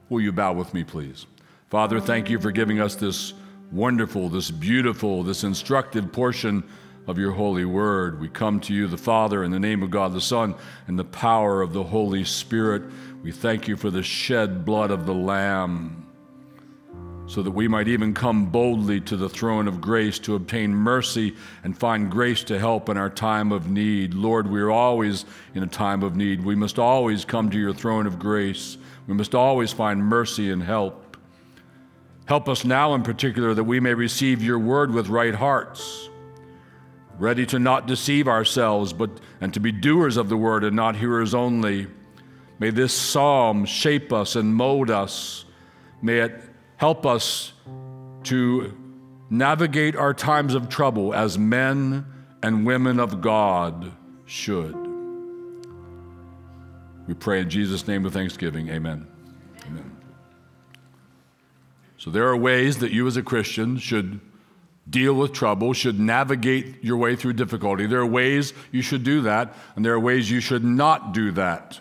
Will you bow with me, please? Father, thank you for giving us this wonderful, this beautiful, this instructive portion of your holy word. We come to you, the Father, in the name of God the Son, and the power of the Holy Spirit. We thank you for the shed blood of the Lamb, so that we might even come boldly to the throne of grace to obtain mercy and find grace to help in our time of need. Lord, we are always in a time of need. We must always come to your throne of grace. We must always find mercy and help. Help us now in particular that we may receive your word with right hearts, ready to not deceive ourselves, and to be doers of the word and not hearers only. May this psalm shape us and mold us. May it help us to navigate our times of trouble as men and women of God should. We pray in Jesus' name with thanksgiving. Amen. Amen. So there are ways that you as a Christian should deal with trouble, should navigate your way through difficulty. There are ways you should do that, and there are ways you should not do that.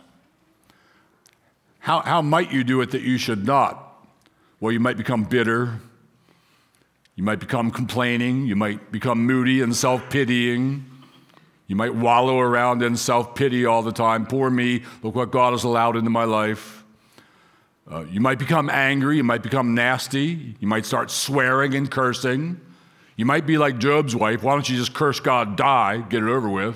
How might you do it that you should not? Well, you might become bitter. You might become complaining. You might become moody and self-pitying. You might wallow around in self-pity all the time. Poor me, look what God has allowed into my life. You might become angry. You might become nasty. You might start swearing and cursing. You might be like Job's wife. Why don't you just curse God, die, get it over with?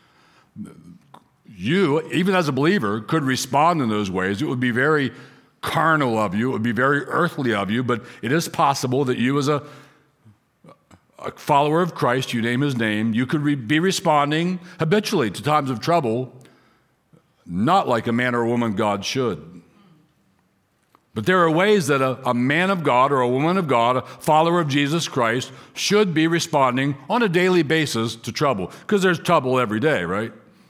You, even as a believer, could respond in those ways. It would be very carnal of you. It would be very earthly of you, but it is possible that you as a follower of Christ, you name his name, you could be responding habitually to times of trouble, not like a man or a woman God should. But there are ways that a man of God or a woman of God, a follower of Jesus Christ, should be responding on a daily basis to trouble, because there's trouble every day, right?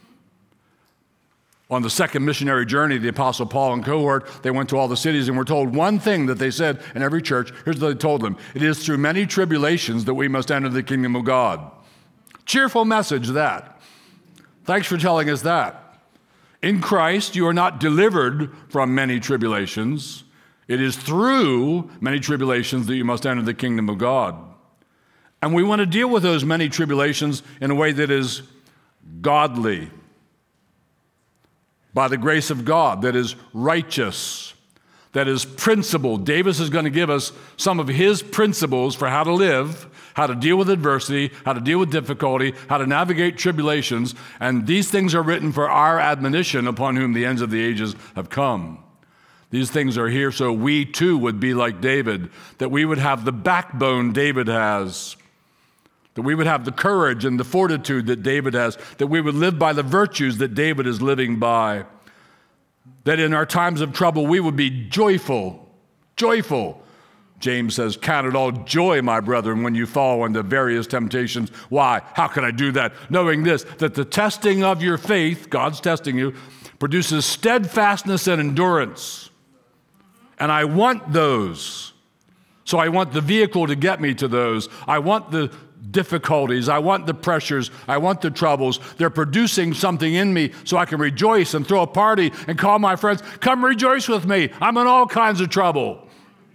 On the second missionary journey, the Apostle Paul and cohort, they went to all the cities and were told one thing that they said in every church. Here's what they told them. It is through many tribulations that we must enter the kingdom of God. Cheerful message, that. Thanks for telling us that. In Christ, you are not delivered from many tribulations. It is through many tribulations that you must enter the kingdom of God. And we want to deal with those many tribulations in a way that is godly, by the grace of God, that is righteous, that is principled. Davis is going to give us some of his principles for how to live, how to deal with adversity, how to deal with difficulty, how to navigate tribulations, and these things are written for our admonition upon whom the ends of the ages have come. These things are here so we too would be like David, that we would have the backbone David has, that we would have the courage and the fortitude that David has, that we would live by the virtues that David is living by, that in our times of trouble we would be joyful. James says, count it all joy, my brethren, when you fall into various temptations. Why? How can I do that? Knowing this, that the testing of your faith, God's testing you, produces steadfastness and endurance. And I want those. So I want the vehicle to get me to those. I want the difficulties. I want the pressures. I want the troubles. They're producing something in me so I can rejoice and throw a party and call my friends, come rejoice with me. I'm in all kinds of trouble.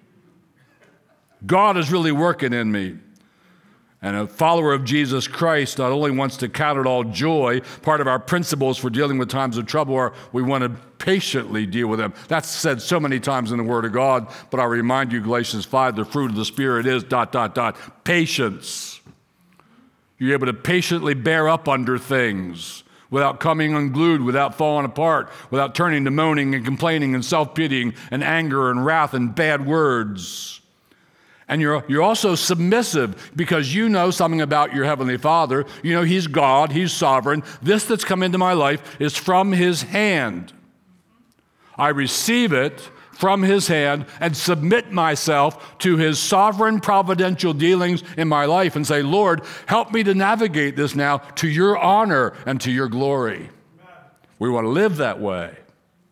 God is really working in me. And a follower of Jesus Christ not only wants to count it all joy, part of our principles for dealing with times of trouble are we want to patiently deal with them. That's said so many times in the Word of God, but I remind you, Galatians 5, the fruit of the Spirit is ... patience. You're able to patiently bear up under things without coming unglued, without falling apart, without turning to moaning and complaining and self-pitying and anger and wrath and bad words. And you're also submissive because you know something about your Heavenly Father. You know He's God, He's sovereign. This that's come into my life is from His hand. I receive it from His hand and submit myself to His sovereign providential dealings in my life and say, Lord, help me to navigate this now to your honor and to your glory. We want to live that way.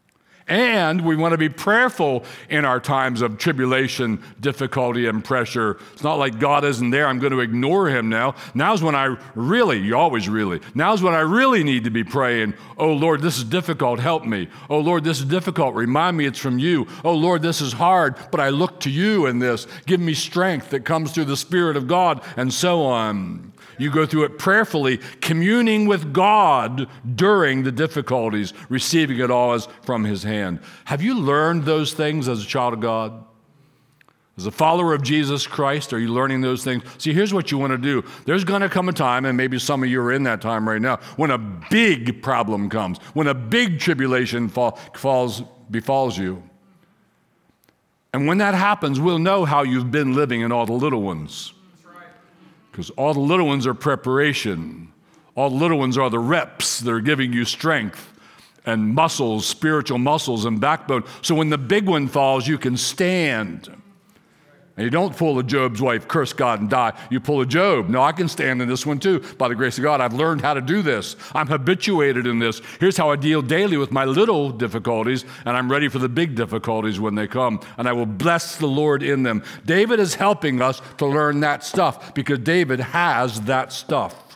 And we want to be prayerful in our times of tribulation, difficulty, and pressure. It's not like God isn't there. I'm going to ignore him now. Now's when I really need to be praying. Oh, Lord, this is difficult. Help me. Oh, Lord, this is difficult. Remind me it's from you. Oh, Lord, this is hard, but I look to you in this. Give me strength that comes through the Spirit of God, and so on. You go through it prayerfully, communing with God during the difficulties, receiving it all as from his hand. Have you learned those things as a child of God? As a follower of Jesus Christ, are you learning those things? See, here's what you want to do. There's going to come a time, and maybe some of you are in that time right now, when a big problem comes, when a big tribulation befalls you. And when that happens, we'll know how you've been living in all the little ones. Because all the little ones are preparation. All the little ones are the reps that are giving you strength and muscles, spiritual muscles and backbone. So when the big one falls, you can stand. And you don't pull a Job's wife, curse God and die. You pull a Job. No, I can stand in this one too. By the grace of God, I've learned how to do this. I'm habituated in this. Here's how I deal daily with my little difficulties, and I'm ready for the big difficulties when they come, and I will bless the Lord in them. David is helping us to learn that stuff because David has that stuff.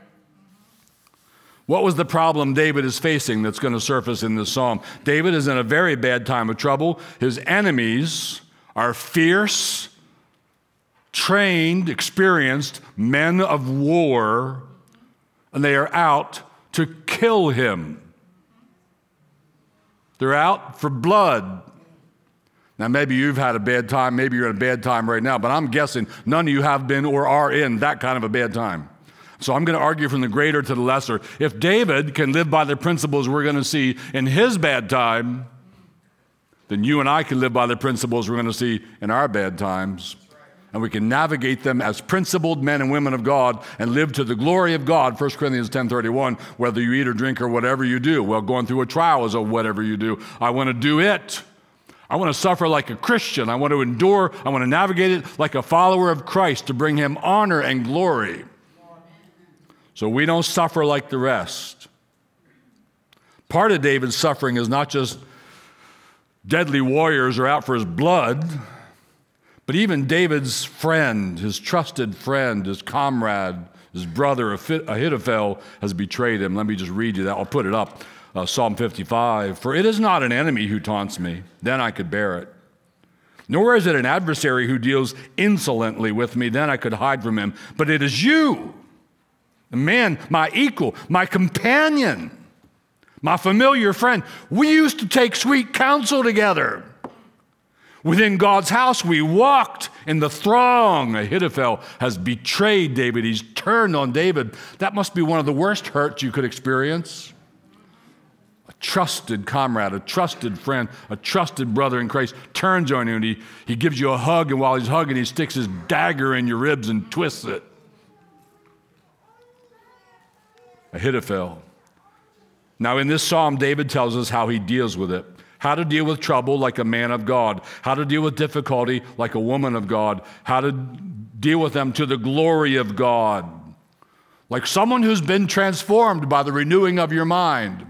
What was the problem David is facing that's going to surface in this psalm? David is in a very bad time of trouble. His enemies are fierce, trained, experienced men of war, and they are out to kill him. They're out for blood. Now, maybe you've had a bad time, maybe you're in a bad time right now, but I'm guessing none of you have been or are in that kind of a bad time. So I'm going to argue from the greater to the lesser. If David can live by the principles we're going to see in his bad time, then you and I can live by the principles we're going to see in our bad times. And we can navigate them as principled men and women of God and live to the glory of God. 1 Corinthians 10:31, whether you eat or drink or whatever you do. Well, going through a trial is a whatever you do. I want to do it. I want to suffer like a Christian. I want to endure. I want to navigate it like a follower of Christ to bring him honor and glory. So we don't suffer like the rest. Part of David's suffering is not just deadly warriors are out for his blood, but even David's friend, his trusted friend, his comrade, his brother Ahithophel has betrayed him. Let me just read you that. I'll put it up. Psalm 55. For it is not an enemy who taunts me, then I could bear it. Nor is it an adversary who deals insolently with me, then I could hide from him. But it is you, the man, my equal, my companion, my familiar friend. We used to take sweet counsel together. Within God's house, we walked in the throng. Ahithophel has betrayed David. He's turned on David. That must be one of the worst hurts you could experience. A trusted comrade, a trusted friend, a trusted brother in Christ turns on you, and he gives you a hug, and while he's hugging, he sticks his dagger in your ribs and twists it. Ahithophel. Now, in this psalm, David tells us how he deals with it. How to deal with trouble like a man of God. How to deal with difficulty like a woman of God. How to deal with them to the glory of God. Like someone who's been transformed by the renewing of your mind.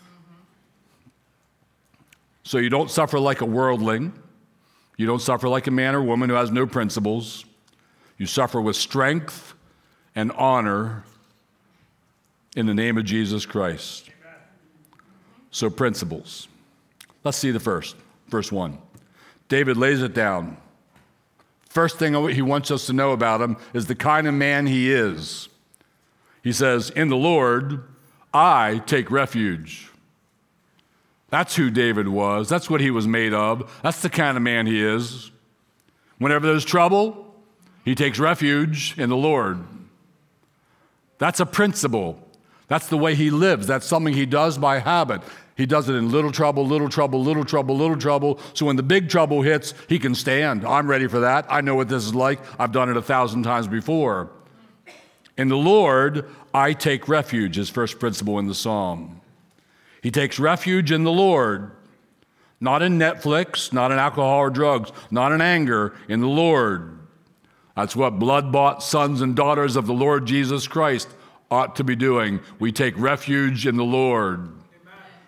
So you don't suffer like a worldling. You don't suffer like a man or woman who has no principles. You suffer with strength and honor in the name of Jesus Christ. So principles. Let's see the first. Verse 1. David lays it down. First thing he wants us to know about him is the kind of man he is. He says, in the Lord, I take refuge. That's who David was. That's what he was made of. That's the kind of man he is. Whenever there's trouble, he takes refuge in the Lord. That's a principle. That's the way he lives. That's something he does by habit. He does it in little trouble, little trouble, little trouble, little trouble. So when the big trouble hits, he can stand. I'm ready for that. I know what this is like. I've done it 1,000 times before. In the Lord, I take refuge, his first principle in the psalm. He takes refuge in the Lord, not in Netflix, not in alcohol or drugs, not in anger, in the Lord. That's what blood-bought sons and daughters of the Lord Jesus Christ ought to be doing. We take refuge in the Lord.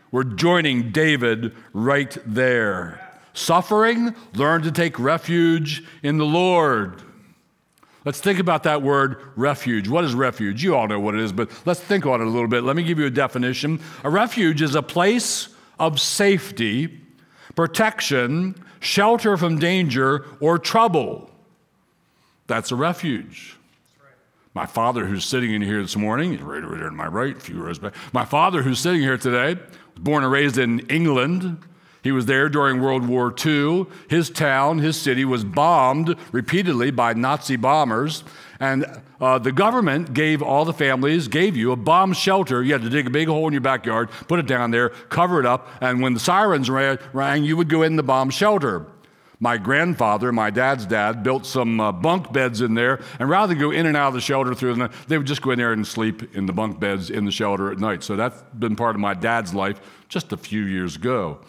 We're joining David right there. Suffering, learn to take refuge in the Lord. Let's think about that word, refuge. What is refuge? You all know what it is, but let's think on it a little bit. Let me give you a definition. A refuge is a place of safety, protection, shelter from danger, or trouble. That's a refuge. My father, who's sitting in here this morning, he's right over there to my right, a few rows back. My father, who's sitting here today, was born and raised in England. He was there during World War II. His town, his city, was bombed repeatedly by Nazi bombers. And the government gave all the families, gave you a bomb shelter. You had to dig a big hole in your backyard, put it down there, cover it up, and when the sirens rang, you would go in the bomb shelter. My grandfather, my dad's dad, built some bunk beds in there, and rather than go in and out of the shelter through the night, they would just go in there and sleep in the bunk beds in the shelter at night. So that's been part of my dad's life just a few years ago.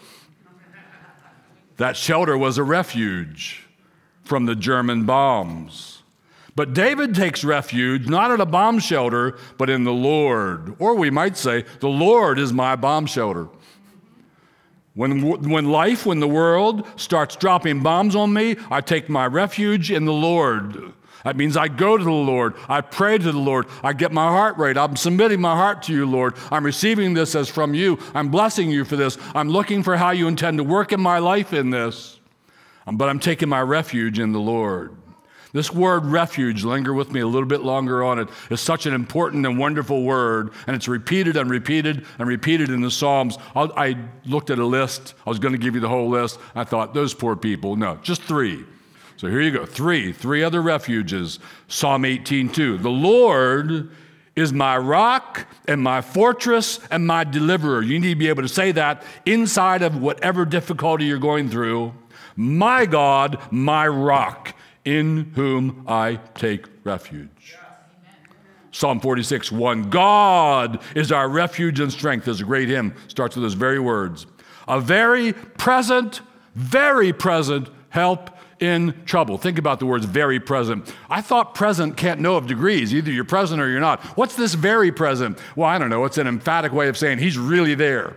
That shelter was a refuge from the German bombs. But David takes refuge not at a bomb shelter, but in the Lord. Or we might say, the Lord is my bomb shelter. When the world starts dropping bombs on me, I take my refuge in the Lord. That means I go to the Lord. I pray to the Lord. I get my heart right. I'm submitting my heart to you, Lord. I'm receiving this as from you. I'm blessing you for this. I'm looking for how you intend to work in my life in this. But I'm taking my refuge in the Lord. This word refuge, linger with me a little bit longer on it, is such an important and wonderful word, and it's repeated and repeated and repeated in the Psalms. I looked at a list. I was going to give you the whole list. I thought, those poor people. No, just 3. So here you go, 3 other refuges. Psalm 18:2. The Lord is my rock and my fortress and my deliverer. You need to be able to say that inside of whatever difficulty you're going through. My God, my rock, in whom I take refuge. Psalm 46:1. God is our refuge and strength. There's a great hymn. Starts with those very words. A very present help in trouble. Think about the words very present. I thought present can't know of degrees. Either you're present or you're not. What's this very present? Well, I don't know. It's an emphatic way of saying he's really there.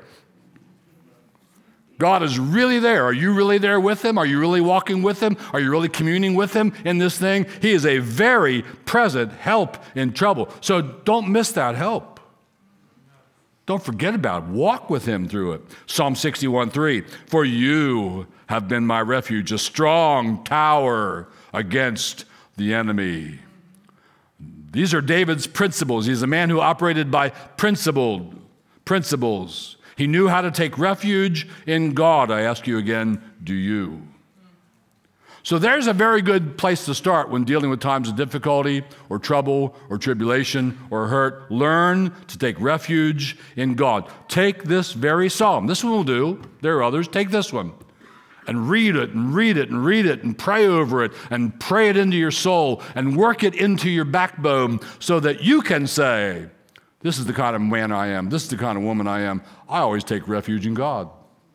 God is really there. Are you really there with him? Are you really walking with him? Are you really communing with him in this thing? He is a very present help in trouble. So don't miss that help. Don't forget about it. Walk with him through it. Psalm 61:3. For you have been my refuge, a strong tower against the enemy. These are David's principles. He's a man who operated by principles. He knew how to take refuge in God. I ask you again, do you? So there's a very good place to start when dealing with times of difficulty or trouble or tribulation or hurt. Learn to take refuge in God. Take this very psalm. This one will do. There are others. Take this one and read it and read it and read it and pray over it and pray it into your soul and work it into your backbone so that you can say, this is the kind of man I am. This is the kind of woman I am. I always take refuge in God.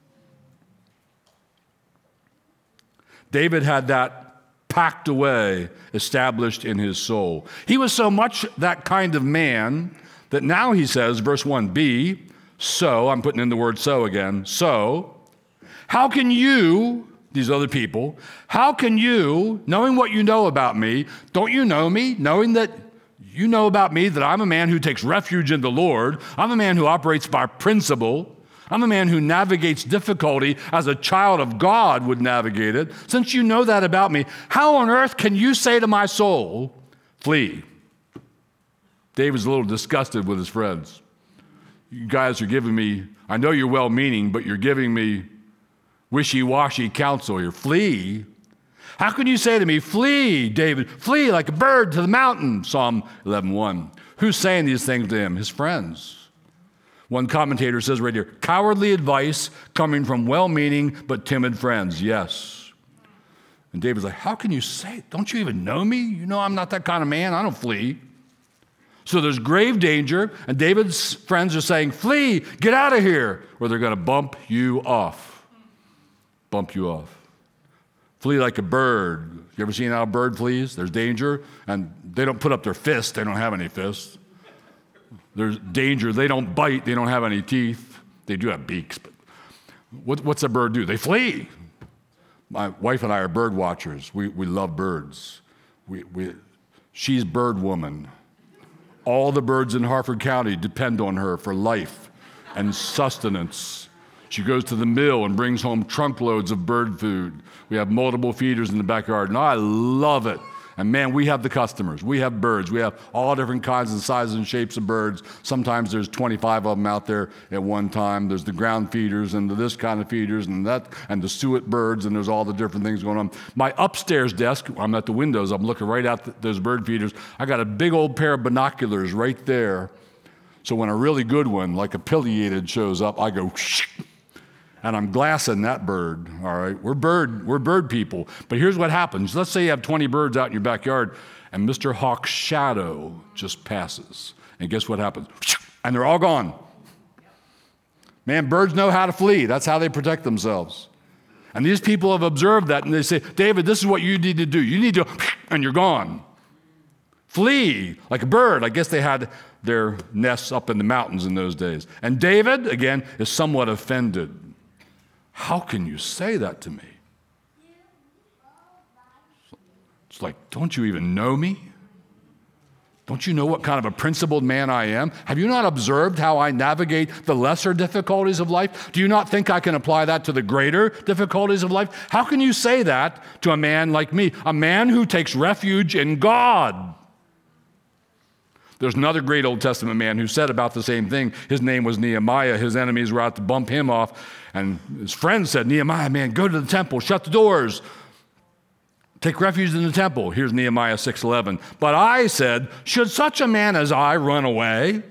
David had that packed away, established in his soul. He was so much that kind of man that now he says, verse 1b, so, I'm putting in the word so again, so, how can you, these other people, how can you, knowing what you know about me, don't you know me, knowing that you know about me that I'm a man who takes refuge in the Lord, I'm a man who operates by principle, I'm a man who navigates difficulty as a child of God would navigate it. Since you know that about me, how on earth can you say to my soul, flee? David's a little disgusted with his friends. You guys are giving me, I know you're well-meaning, but you're giving me wishy-washy counsel here. Flee? How can you say to me, flee, David, flee like a bird to the mountain? Psalm 11:1. Who's saying these things to him? His friends. One commentator says right here, cowardly advice coming from well-meaning but timid friends. Yes. And David's like, how can you say it? Don't you even know me? You know I'm not that kind of man. I don't flee. So there's grave danger, and David's friends are saying, flee, get out of here, or they're going to bump you off. Bump you off. Flee like a bird. You ever seen how a bird flees? There's danger, and they don't put up their fists. They don't have any fists. There's danger. They don't bite. They don't have any teeth. They do have beaks, but what's a bird do? They flee. My wife and I are bird watchers. We love birds. She's bird woman. All the birds in Harford County depend on her for life and sustenance. She goes to the mill and brings home trunk loads of bird food. We have multiple feeders in the backyard, and I love it. And man, we have the customers. We have birds. We have all different kinds and sizes and shapes of birds. Sometimes there's 25 of them out there at one time. There's the ground feeders and this kind of feeders and that, and the suet birds, and there's all the different things going on. My upstairs desk, I'm at the windows, I'm looking right out those bird feeders. I got a big old pair of binoculars right there. So when a really good one, like a pileated, shows up, I go, shh, and I'm glassing that bird, all right? We're bird people. But here's what happens. Let's say you have 20 birds out in your backyard, and Mr. Hawk's shadow just passes. And guess what happens? And they're all gone. Man, birds know how to flee. That's how they protect themselves. And these people have observed that, and they say, David, this is what you need to do. You need to, and you're gone. Flee like a bird. I guess they had their nests up in the mountains in those days. And David, again, is somewhat offended. How can you say that to me? It's like, don't you even know me? Don't you know what kind of a principled man I am? Have you not observed how I navigate the lesser difficulties of life? Do you not think I can apply that to the greater difficulties of life? How can you say that to a man like me, a man who takes refuge in God? There's another great Old Testament man who said about the same thing. His name was Nehemiah. His enemies were out to bump him off. And his friends said, Nehemiah, man, go to the temple, shut the doors, take refuge in the temple. Here's Nehemiah 6:11. But I said, should such a man as I run away?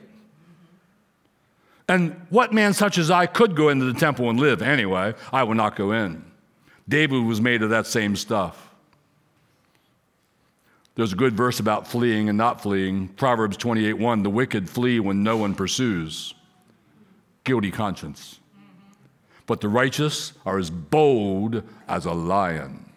And what man such as I could go into the temple and live? Anyway, I will not go in. David was made of that same stuff. There's a good verse about fleeing and not fleeing. Proverbs 28:1, the wicked flee when no one pursues. Guilty conscience. But the righteous are as bold as a lion.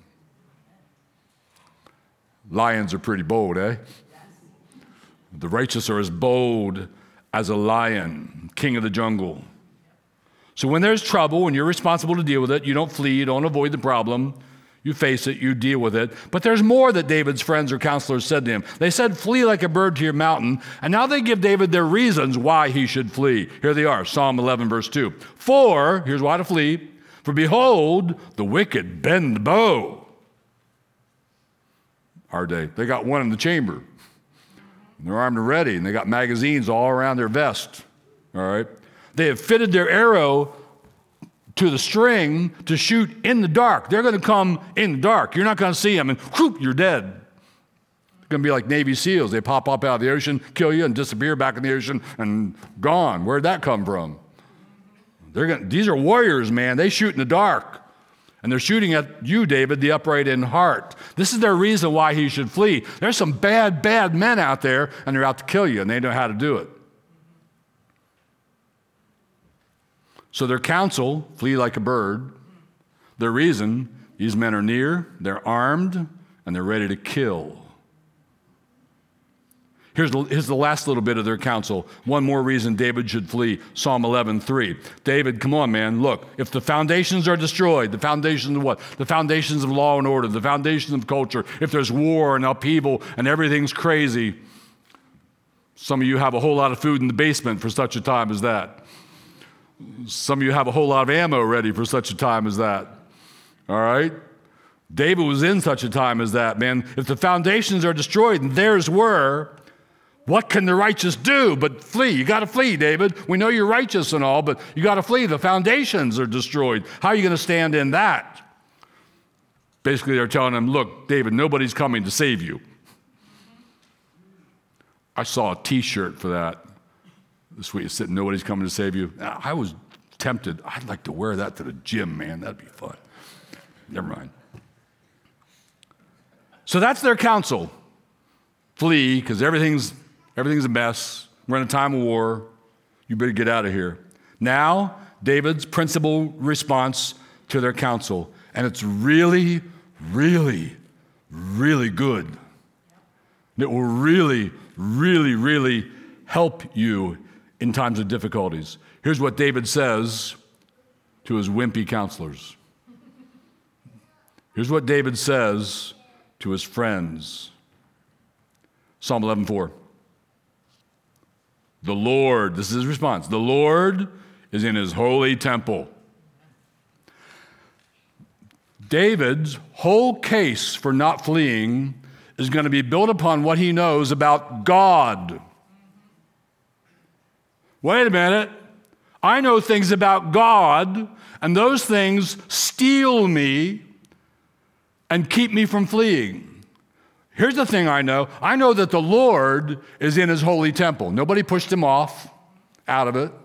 Lions are pretty bold, eh? The righteous are as bold as a lion, king of the jungle. So when there's trouble and you're responsible to deal with it, you don't flee, you don't avoid the problem. You face it, you deal with it. But there's more that David's friends or counselors said to him. They said, flee like a bird to your mountain. And now they give David their reasons why he should flee. Here they are, Psalm 11, verse 2. For, here's why to flee, for behold, the wicked bend the bow. Our day, they got one in the chamber. They're armed and ready, and they got magazines all around their vest. All right? They have fitted their arrow to the string to shoot in the dark. They're going to come in the dark. You're not going to see them, and whoop, you're dead. It's going to be like Navy SEALs. They pop up out of the ocean, kill you, and disappear back in the ocean, and gone. Where'd that come from? These are warriors, man. They shoot in the dark. And they're shooting at you, David, the upright in heart. This is their reason why he should flee. There's some bad, bad men out there, and they're out to kill you, and they know how to do it. So their counsel, flee like a bird. Their reason, these men are near, they're armed, and they're ready to kill. Here's the last little bit of their counsel. One more reason David should flee, Psalm 11:3. David, come on, man, look, if the foundations are destroyed, the foundations of what? The foundations of law and order, the foundations of culture, if there's war and upheaval and everything's crazy, some of you have a whole lot of food in the basement for such a time as that. Some of you have a whole lot of ammo ready for such a time as that. All right? David was in such a time as that, man. If the foundations are destroyed, and theirs were, what can the righteous do but flee? You got to flee, David. We know you're righteous and all, but you got to flee. The foundations are destroyed. How are you going to stand in that? Basically, they're telling him, look, David, nobody's coming to save you. I saw a T-shirt for that. This week, sitting, nobody's coming to save you. I was tempted. I'd like to wear that to the gym, man. That'd be fun. Never mind. So that's their counsel. Flee, because everything's a mess. We're in a time of war. You better get out of here. Now, David's principal response to their counsel. And it's really, really, really good. It will really, really, really help you in times of difficulties. Here's what David says to his wimpy counselors. Here's what David says to his friends. Psalm 11:4. The Lord, this is his response, the Lord is in his holy temple. David's whole case for not fleeing is going to be built upon what he knows about God. Wait a minute. I know things about God, and those things steal me and keep me from fleeing. Here's the thing I know. I know that the Lord is in his holy temple. Nobody pushed him out of it.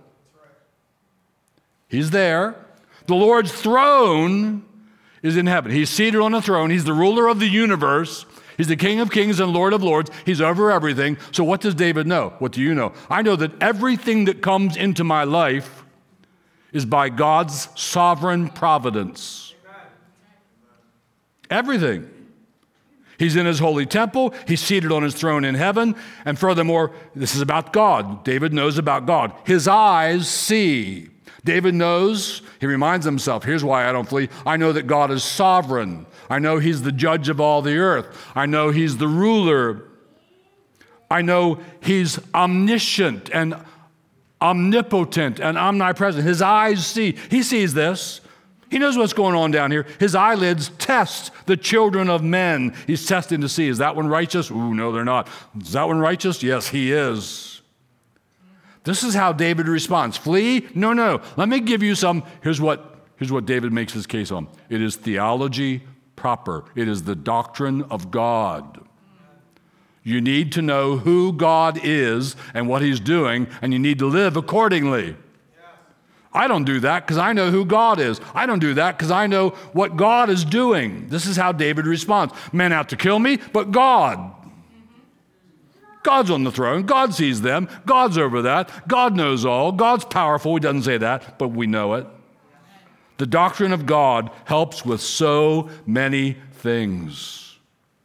He's there. The Lord's throne is in heaven. He's seated on a throne. He's the ruler of the universe. He's the King of kings and Lord of lords. He's over everything. So what does David know? What do you know? I know that everything that comes into my life is by God's sovereign providence. Everything. He's in his holy temple. He's seated on his throne in heaven. And furthermore, this is about God. David knows about God. His eyes see. David knows, he reminds himself, here's why I don't flee. I know that God is sovereign. I know he's the judge of all the earth. I know he's the ruler. I know he's omniscient and omnipotent and omnipresent. His eyes see. He sees this. He knows what's going on down here. His eyelids test the children of men. He's testing to see, is that one righteous? Ooh, no, they're not. Is that one righteous? Yes, he is. This is how David responds. Flee? No. Let me give you some. Here's what David makes his case on. It is theology proper. It is the doctrine of God. You need to know who God is and what he's doing, and you need to live accordingly. I don't do that because I know who God is. I don't do that because I know what God is doing. This is how David responds. Men out to kill me, but God. God's on the throne. God sees them. God's over that. God knows all. God's powerful. He doesn't say that, but we know it. The doctrine of God helps with so many things.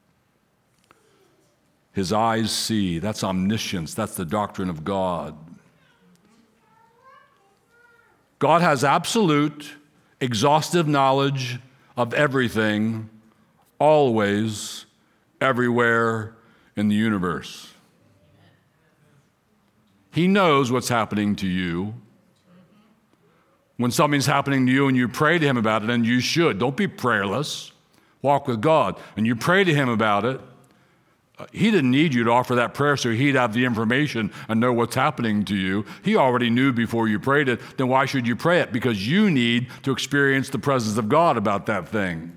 His eyes see. That's omniscience. That's the doctrine of God. God has absolute, exhaustive knowledge of everything, always, everywhere in the universe. He knows what's happening to you. When something's happening to you and you pray to him about it, and you should, don't be prayerless. Walk with God. And you pray to him about it. He didn't need you to offer that prayer so he'd have the information and know what's happening to you. He already knew before you prayed it. Then why should you pray it? Because you need to experience the presence of God about that thing.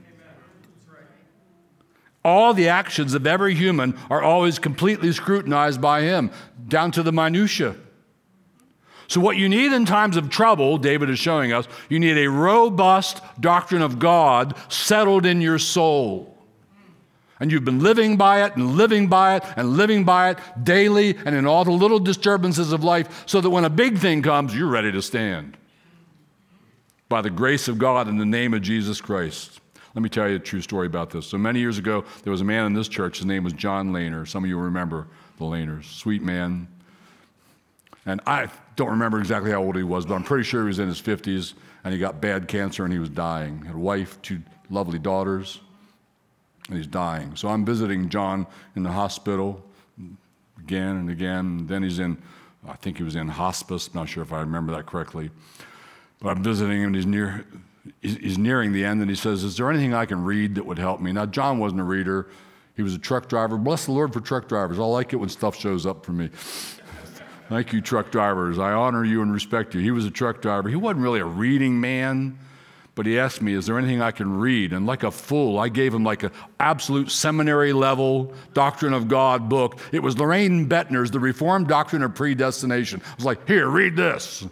All the actions of every human are always completely scrutinized by him, down to the minutia. So what you need in times of trouble, David is showing us, you need a robust doctrine of God settled in your soul. And you've been living by it and living by it and living by it daily and in all the little disturbances of life so that when a big thing comes, you're ready to stand. By the grace of God in the name of Jesus Christ. Let me tell you a true story about this. So many years ago, there was a man in this church. His name was John Lehner. Some of you remember the Lehners. Sweet man. And I don't remember exactly how old he was, but I'm pretty sure he was in his 50s, and he got bad cancer, and he was dying. He had a wife, 2 lovely daughters, and he's dying. So I'm visiting John in the hospital again and again. And then I think he was in hospice. I'm not sure if I remember that correctly. But I'm visiting him, and he's nearing the end, and he says, is there anything I can read that would help me? Now, John wasn't a reader. He was a truck driver. Bless the Lord for truck drivers. I like it when stuff shows up for me. Thank you, truck drivers. I honor you and respect you. He was a truck driver. He wasn't really a reading man, but he asked me, is there anything I can read? And like a fool, I gave him like an absolute seminary level Doctrine of God book. It was Lorraine Bettner's The Reformed Doctrine of Predestination. I was like, here, read this.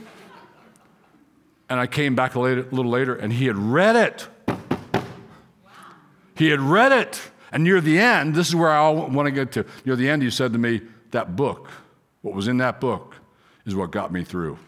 And I came back a little later, and he had read it. He had read it. And near the end, this is where I want to get to. Near the end, he said to me, that book, what was in that book, is what got me through.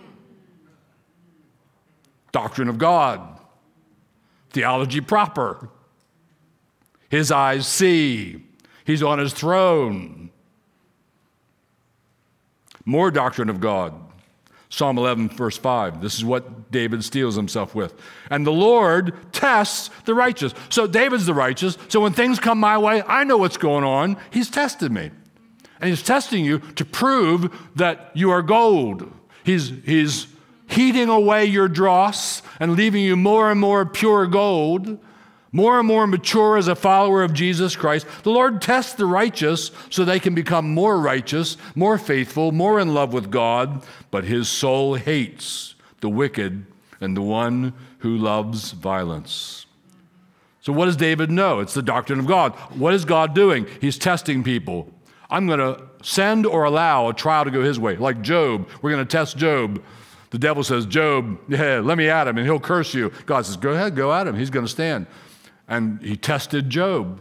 Doctrine of God. Theology proper. His eyes see. He's on his throne. More doctrine of God. Psalm 11, verse 5. This is what David steels himself with. And the Lord tests the righteous. So David's the righteous. So when things come my way, I know what's going on. He's tested me. And he's testing you to prove that you are gold. He's heating away your dross and leaving you more and more pure gold, more and more mature as a follower of Jesus Christ. The Lord tests the righteous so they can become more righteous, more faithful, more in love with God, but his soul hates the wicked and the one who loves violence. So what does David know? It's the doctrine of God. What is God doing? He's testing people. I'm going to send or allow a trial to go his way. Like Job, we're going to test Job. The devil says, Job, yeah, let me at him and he'll curse you. God says, go ahead, go at him. He's going to stand. And he tested Job.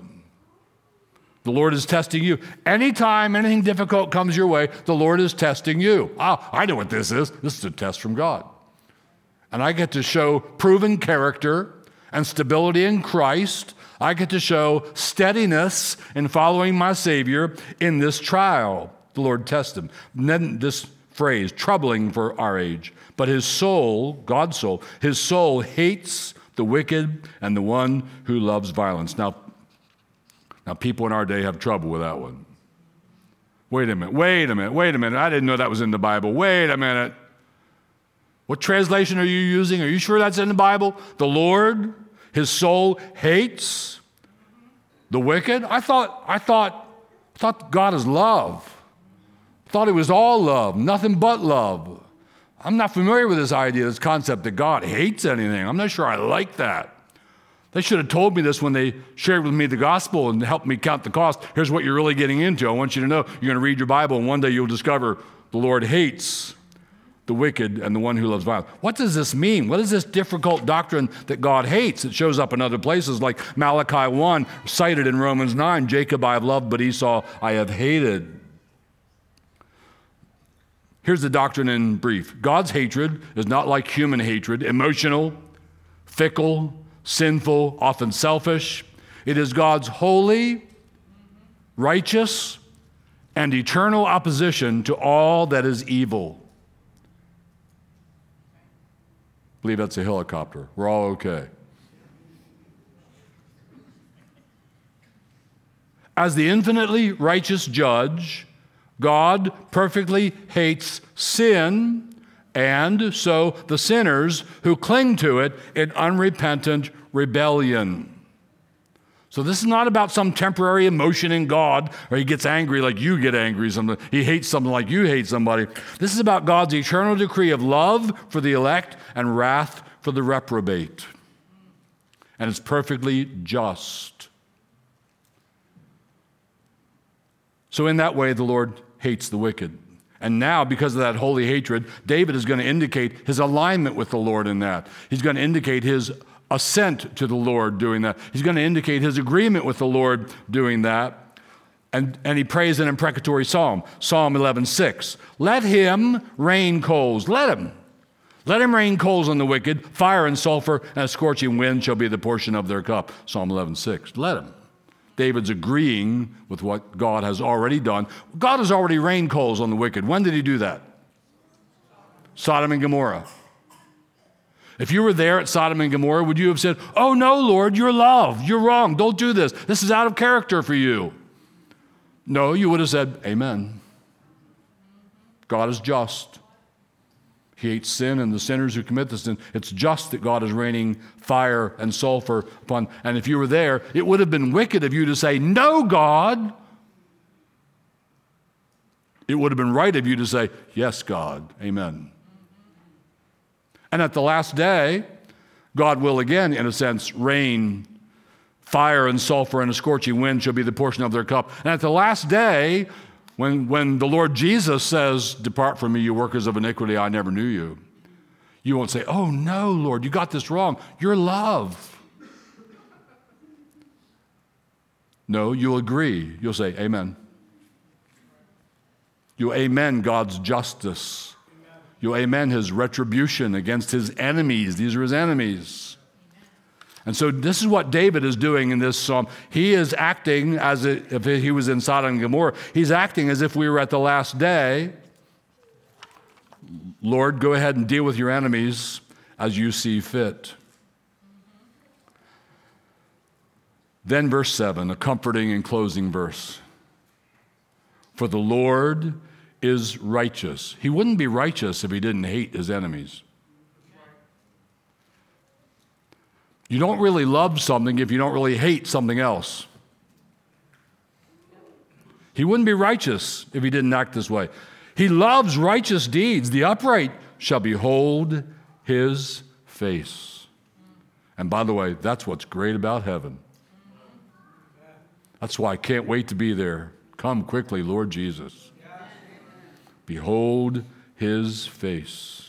The Lord is testing you. Anytime anything difficult comes your way, the Lord is testing you. Oh, I know what this is. This is a test from God. And I get to show proven character and stability in Christ. I get to show steadiness in following my Savior in this trial. The Lord tests him. And then this phrase, troubling for our age. But his soul, God's soul, his soul hates the wicked and the one who loves violence. Now people in our day have trouble with that one. Wait a minute. I didn't know that was in the Bible. Wait a minute. What translation are you using? Are you sure that's in the Bible? The Lord, his soul hates the wicked? I thought God is love. I thought he was all love, nothing but love. I'm not familiar with this idea, this concept that God hates anything. I'm not sure I like that. They should have told me this when they shared with me the gospel and helped me count the cost. Here's what you're really getting into. I want you to know you're going to read your Bible and one day you'll discover the Lord hates the wicked and the one who loves violence. What does this mean? What is this difficult doctrine that God hates? It shows up in other places like Malachi 1, cited in Romans 9, Jacob I have loved, but Esau I have hated. Here's the doctrine in brief. God's hatred is not like human hatred, emotional, fickle, sinful, often selfish. It is God's holy, righteous, and eternal opposition to all that is evil. I believe that's a helicopter. We're all okay. As the infinitely righteous judge, God perfectly hates sin, and so the sinners who cling to it in unrepentant rebellion. So this is not about some temporary emotion in God, or he gets angry like you get angry. He hates something like you hate somebody. This is about God's eternal decree of love for the elect and wrath for the reprobate. And it's perfectly just. So in that way, the Lord hates the wicked. And now, because of that holy hatred, David is going to indicate his alignment with the Lord in that. He's going to indicate his assent to the Lord doing that. He's going to indicate his agreement with the Lord doing that. And he prays an imprecatory psalm, Psalm 11:6. Let him rain coals. Let him rain coals on the wicked. Fire and sulfur and a scorching wind shall be the portion of their cup. Psalm 11:6. Let him. David's agreeing with what God has already done. God has already rained coals on the wicked. When did he do that? Sodom and Gomorrah. If you were there at Sodom and Gomorrah, would you have said, oh no, Lord, you're love. You're wrong. Don't do this. This is out of character for you. No, you would have said, amen. God is just. He hates sin and the sinners who commit the sin. It's just that God is raining fire and sulfur upon. And if you were there, it would have been wicked of you to say, no, God. It would have been right of you to say, yes, God. Amen. And at the last day, God will again, in a sense, rain fire and sulfur and a scorching wind shall be the portion of their cup. And at the last day, when the Lord Jesus says, depart from me, you workers of iniquity, I never knew you. You won't say, oh no, Lord, you got this wrong. You're love. No, you'll agree. You'll say, amen. You'll amen God's justice. You'll amen his retribution against his enemies. These are his enemies. And so this is what David is doing in this psalm. He is acting as if he was in Sodom and Gomorrah. He's acting as if we were at the last day. Lord, go ahead and deal with your enemies as you see fit. Then verse 7, a comforting and closing verse. For the Lord is righteous. He wouldn't be righteous if he didn't hate his enemies. You don't really love something if you don't really hate something else. He wouldn't be righteous if he didn't act this way. He loves righteous deeds. The upright shall behold his face. And by the way, that's what's great about heaven. That's why I can't wait to be there. Come quickly, Lord Jesus. Behold his face.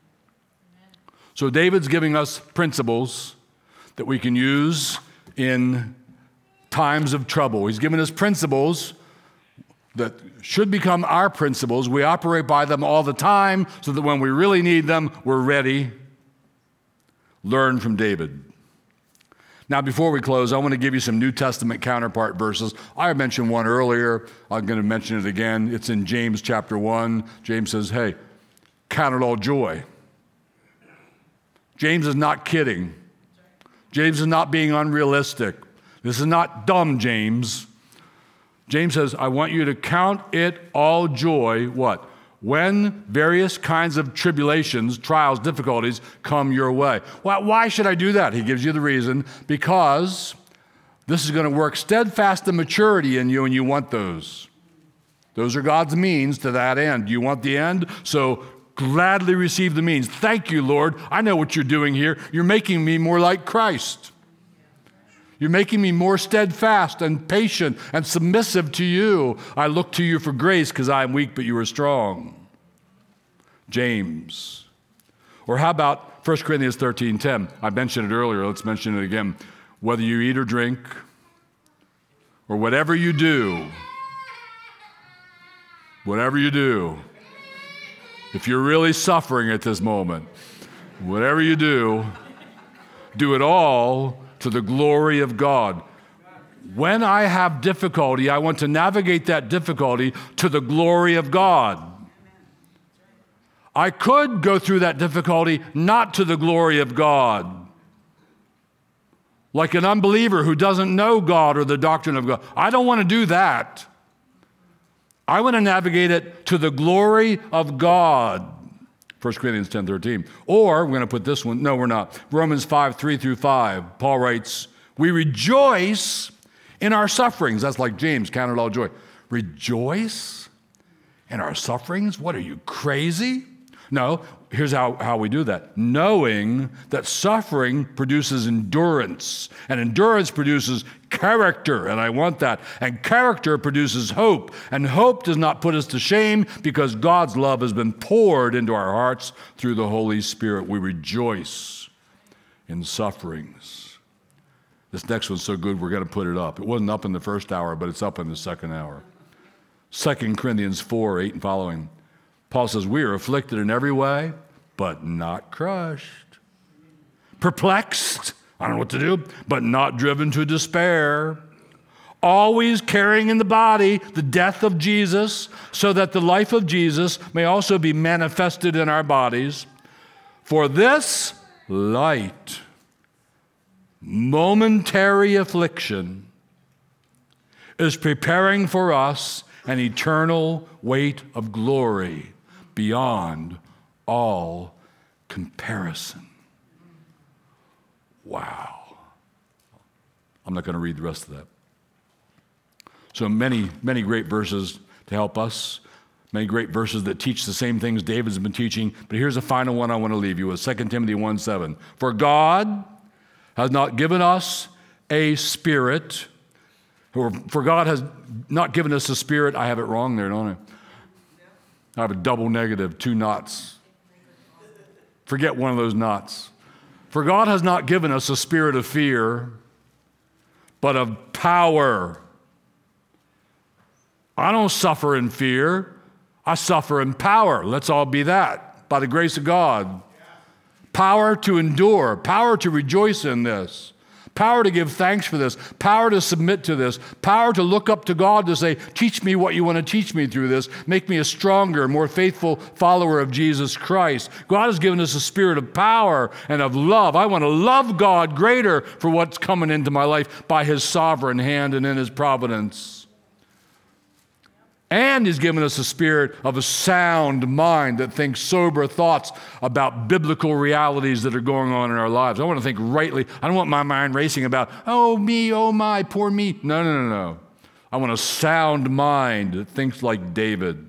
So David's giving us principles that we can use in times of trouble. He's given us principles that should become our principles. We operate by them all the time so that when we really need them, we're ready. Learn from David. Now, before we close, I want to give you some New Testament counterpart verses. I mentioned one earlier. I'm going to mention it again. It's in James chapter 1. James says, hey, count it all joy. James is not kidding. James is not being unrealistic. This is not dumb, James. James says, I want you to count it all joy, what? When various kinds of tribulations, trials, difficulties come your way. Why should I do that? He gives you the reason. Because this is going to work steadfast and maturity in you, and you want those. Those are God's means to that end. You want the end? So gladly receive the means. Thank you, Lord. I know what you're doing here. You're making me more like Christ. You're making me more steadfast and patient and submissive to you. I look to you for grace because I am weak, but you are strong. James. Or how about 1 Corinthians 13:10? I mentioned it earlier. Let's mention it again. Whether you eat or drink or whatever you do, if you're really suffering at this moment, whatever you do it all to the glory of God. When I have difficulty, I want to navigate that difficulty to the glory of God. I could go through that difficulty not to the glory of God. Like an unbeliever who doesn't know God or the doctrine of God. I don't want to do that. I want to navigate it to the glory of God. 1 Corinthians 10:13. Or, we're going to put this one, no, we're not. Romans 5:3-5. Paul writes, we rejoice in our sufferings. That's like James, count it all joy. Rejoice in our sufferings? What are you, crazy? No, here's how we do that. Knowing that suffering produces endurance, and endurance produces character, and I want that. And character produces hope, and hope does not put us to shame because God's love has been poured into our hearts through the Holy Spirit. We rejoice in sufferings. This next one's so good, we're going to put it up. It wasn't up in the first hour, but it's up in the second hour. 2 Corinthians 4:8 and following. Paul says, we are afflicted in every way, but not crushed. Perplexed, I don't know what to do, but not driven to despair. Always carrying in the body the death of Jesus, so that the life of Jesus may also be manifested in our bodies. For this light, momentary affliction is preparing for us an eternal weight of glory beyond all comparison. Wow. I'm not going to read the rest of that. So many, many great verses to help us, many great verses that teach the same things David's been teaching. But here's a final one I want to leave you with, 2 Timothy 1:7. For God has not given us a spirit, or for God has not given us a spirit. I have it wrong there, don't I? I have a double negative, 2 knots. Forget one of those knots. For God has not given us a spirit of fear, but of power. I don't suffer in fear. I suffer in power. Let's all be that, by the grace of God. Power to endure, power to rejoice in this, power to give thanks for this, power to submit to this, power to look up to God to say, teach me what you want to teach me through this. Make me a stronger, more faithful follower of Jesus Christ. God has given us a spirit of power and of love. I want to love God greater for what's coming into my life by his sovereign hand and in his providence. And he's given us a spirit of a sound mind that thinks sober thoughts about biblical realities that are going on in our lives. I want to think rightly. I don't want my mind racing about, oh me, oh my, poor me. No. I want a sound mind that thinks like David.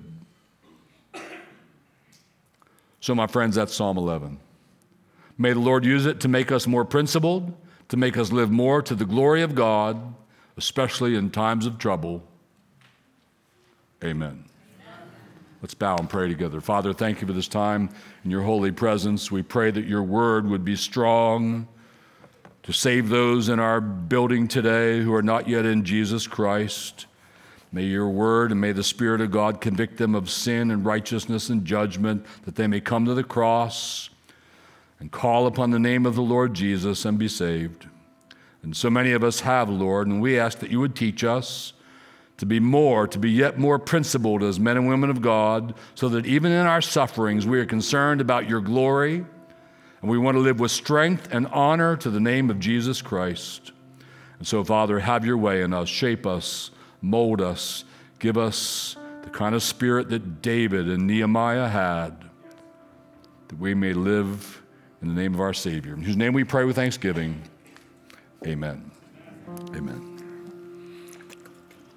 So my friends, that's Psalm 11. May the Lord use it to make us more principled, to make us live more to the glory of God, especially in times of trouble. Amen. Let's bow and pray together. Father, thank you for this time in your holy presence. We pray that your word would be strong to save those in our building today who are not yet in Jesus Christ. May your word and may the Spirit of God convict them of sin and righteousness and judgment, that they may come to the cross and call upon the name of the Lord Jesus and be saved. And so many of us have, Lord, and we ask that you would teach us to be yet more principled as men and women of God, so that even in our sufferings we are concerned about your glory, and we want to live with strength and honor to the name of Jesus Christ. And so, Father, have your way in us, shape us, mold us, give us the kind of spirit that David and Nehemiah had, that we may live in the name of our Savior, in whose name we pray with thanksgiving. Amen. Amen.